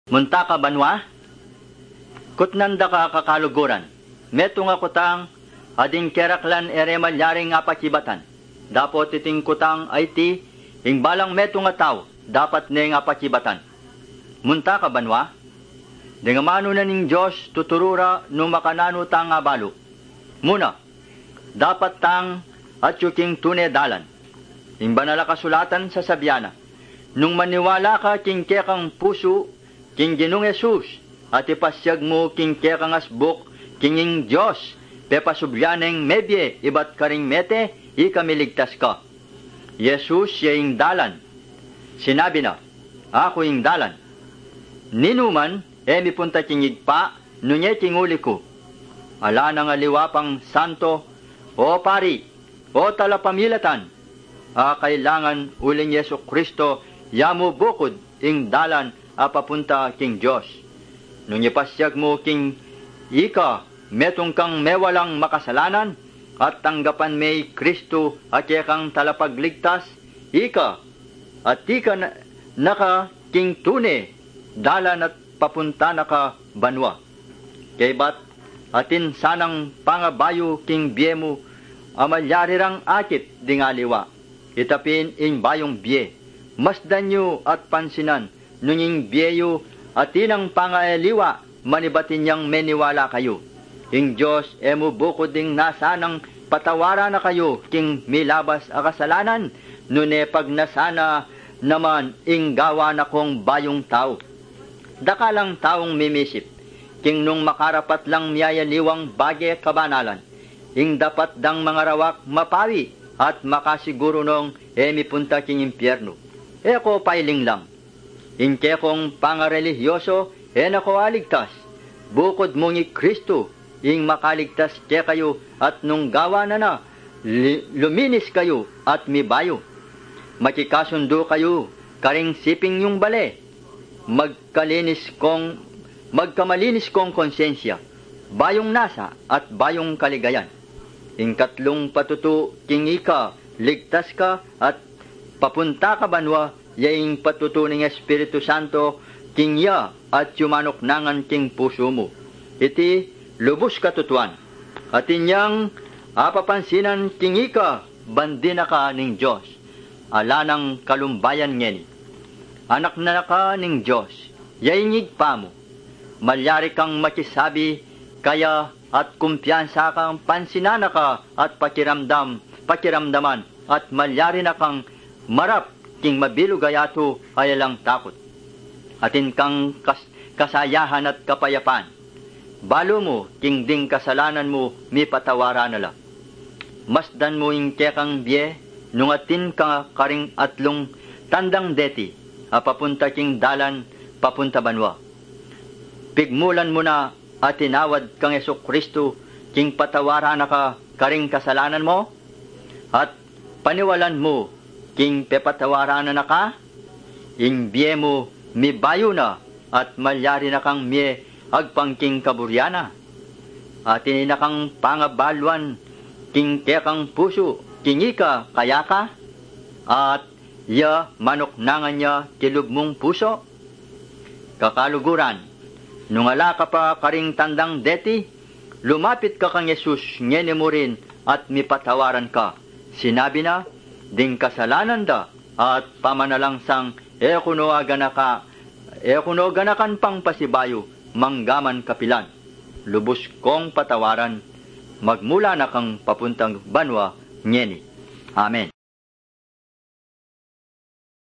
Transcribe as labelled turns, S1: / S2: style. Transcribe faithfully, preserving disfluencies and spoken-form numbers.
S1: Munta ka banwa? Kutnanda ka kakaluguran. Meto nga kutang ading keraklan ere malyaring nga pakibatan. Dapot iting kutang ay ti, hingbalang meto nga tao, dapat ne nga pakibatan. Munta ka banwa? Dingamano na ning Diyos tuturura no makanano tang nga balo. Muna, dapat tang at yuking tune dalan. Hingbanala kasulatan sa sabyana. Nung maniwala ka king kekang puso, king Ginong Jesus, at ipasyag mo king kekang asbuk, kinging Diyos, pepasubyaneng mebye, ibat karing mete, ikamiligtas ka. Jesus yung dalan. Sinabi na, ako yung dalan. Ninuman, e mipunta kingig pa, nunye kinguli ko. Ala na nga liwapang santo, o pari, o talapamilatan, a kailangan uling Yesu Kristo, yamu bukod ing dalan a papunta king Diyos. Nung ipasyag mo king ika, metong kang mewalang makasalanan, at tanggapan may Kristo at kang talapagligtas, ika, at ika na, naka king tune, dalan at papunta naka banwa. Kay bat, atin sanang pangabayo king biemo, amalyarirang akit dingaliwa, itapin ing bayong bie, masdan nyo at pansinan, nuning biyeyo at inang pangaeliwa, manibatin niyang meniwala kayo. Ing Diyos emo bukod ding nasanang patawara na kayo, king milabas a kasalanan, nune pag nasana naman ing gawa na kong bayong tao. Dakalang taong mimisip, king nung makarapat lang miyayaliwang bagay kabanalan, ing dapat dang mga rawak mapawi, at makasiguro nung emi punta king impyerno. Eko pailing lang. Inke kong pangarelihiyoso, e nako aligtas. Bukod mo ni Kristo, ing makaligtas ke kayo, at nung gawa na na, li, luminis kayo, at mibayo. Makikasundo kayo, karing siping yung bale. Magkalinis kong, magkamalinis kong konsensya, bayong nasa, at bayong kaligayan. Ing katlong patutu, king ika, ligtas ka, at papunta ka banwa, yaing patutuning Espiritu Santo, king ya, at yumanok nangan king puso mo. Iti, lubos katutuan. At inyang apapansinan king ika, bandina ka ning Diyos. Ala ng kalumbayan ngeni. Anak na ka ning Diyos, yaingig pa mo. Malyari kang makisabi, kaya at kumpiyansa kang pansinana ka at pakiramdam, pakiramdaman, at malyari na kang marap, king mabilog ayato ay lang takot. Atin kang kas kasayahan at kapayapaan. Balo mo, king ding kasalanan mo, mi patawara na lang. Masdan mo ing kekang biye, nung atin ka karing atlong tandang deti, a papunta king dalan, papunta banwa. Pigmulan mo na at tinawad kang Yesu Kristo, king patawara na ka karing kasalanan mo, at paniwalan mo, king pepatawara na naka, ing biye mo, mi bayo na, at malyari na kang miye, agpang king kaburyana. At ininakang pangabalwan, king kekang puso, king ika, kaya ka, at ya manoknangan niya, kilugmong puso. Kakaluguran, nung ala ka pa karing tandang deti, lumapit ka kang Yesus, ngeni mo rin, at mipatawaran ka. Sinabi na, ding kasalanan da, at pamanalangsang ekuno aganaka, ekuno ganakan pang pasibayo, manggaman kapilan. Lubos kong patawaran, magmula na kang papuntang banwa, ngeni. Amen.